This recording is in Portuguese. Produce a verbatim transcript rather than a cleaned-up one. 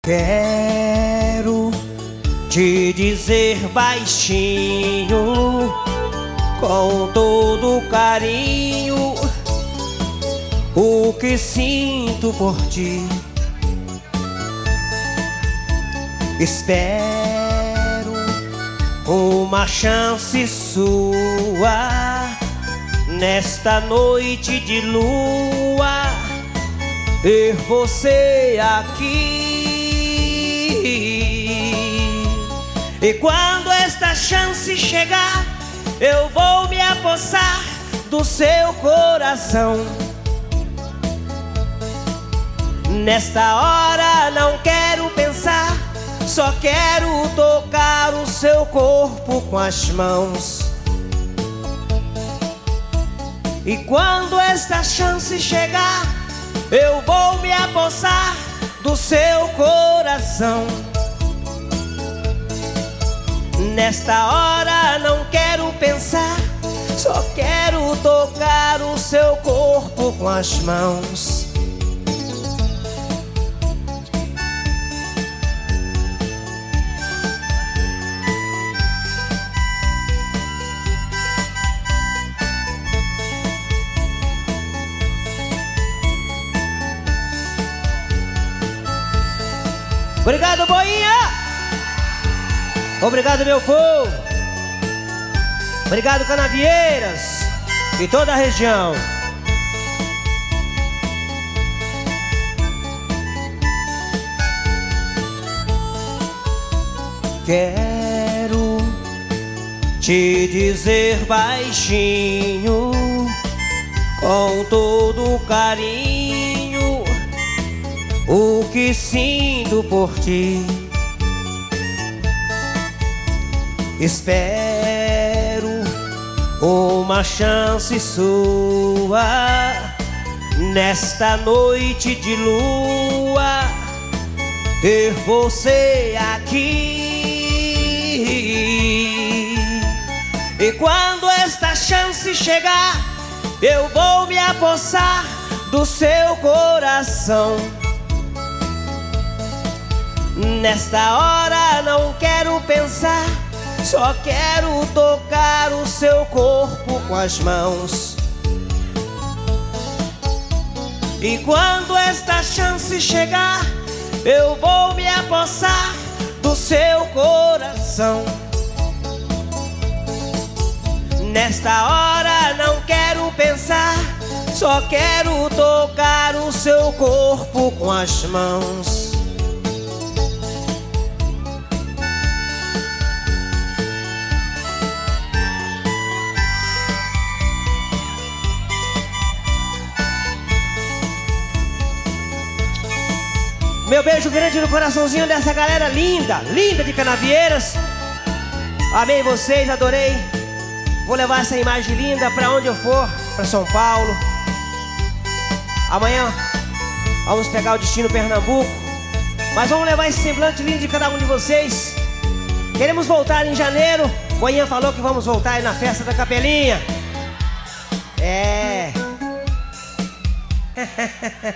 Quero te dizer baixinho, com todo carinho, o que sinto por ti. Espero uma chance sua nesta noite de lua, ter você aqui. E quando esta chance chegar, eu vou me apossar do seu coração. Nesta hora não quero pensar, só quero tocar o seu corpo com as mãos. E quando esta chance chegar, eu vou me apossar do seu coração. Nesta hora não quero pensar, só quero tocar o seu corpo com as mãos. Obrigado, Boinha! Obrigado, meu povo! Obrigado, Canavieiras e toda a região. Quero te dizer baixinho, com todo carinho, o que sinto por ti. Espero uma chance sua nesta noite de lua, ter você aqui. E quando esta chance chegar, eu vou me apossar do seu coração. Nesta hora não quero pensar, só quero tocar o seu corpo com as mãos. E quando esta chance chegar, eu vou me apossar do seu coração. Nesta hora não quero pensar, só quero tocar o seu corpo com as mãos. Meu beijo grande no coraçãozinho dessa galera linda, linda de Canavieiras. Amei vocês, adorei. Vou levar essa imagem linda pra onde eu for, pra São Paulo. Amanhã vamos pegar o destino Pernambuco, mas vamos levar esse semblante lindo de cada um de vocês. Queremos voltar em janeiro. Boinha falou que vamos voltar aí na festa da Capelinha. É